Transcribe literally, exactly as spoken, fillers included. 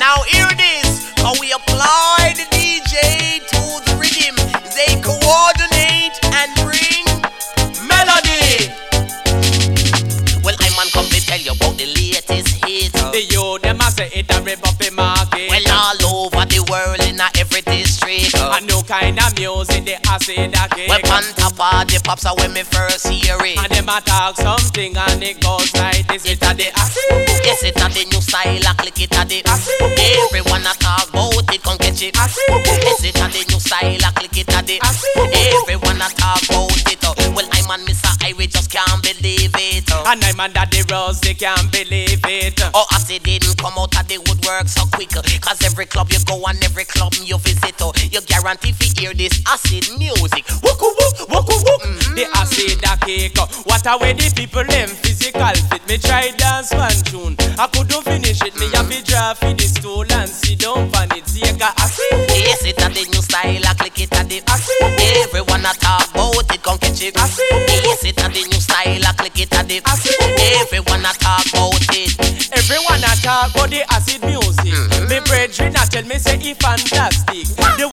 Now hear this, how we apply the D J to the rhythm. They coordinate and bring melody. Well, I man come to tell you about the latest hit. The youth them a say it a rip up the market. Well, all over the world in a every district. A new kind of music they a say that kick. Well, on top of the pops are when me first hear it. And them a talk something and it goes like this. It a the acid. Yes, it a the new style, a click it a the acid. Everyone a talk about it, come catch it. Acid. Yes, it a the new style, a click it a the acid. Everyone a talk about it. uh. Well, I'm on Mister I, we just can't believe it. uh. And I'm on Daddy Rose, they can't believe it. Oh, acid didn't come out of the woodwork so quick. uh. Cause every club you go and every club you visit, uh, you guarantee if you hear this acid music. Wooku wook, wooku wook. Mm-hmm. The acid a cake. What a way the people them physical fit. Me try dance one tune, I couldn't finish it. Me have to draw for the stool and sit down on it. Take a acid. Yes, it a the new style, I click it a the acid. Everyone a talk about it, come catch it. Acid. Yes, it a the new style, I click it a the acid. Everyone a talk about it. Everyone a talk about the acid music. Mm-hmm. Me brethren a tell me say it fantastic. The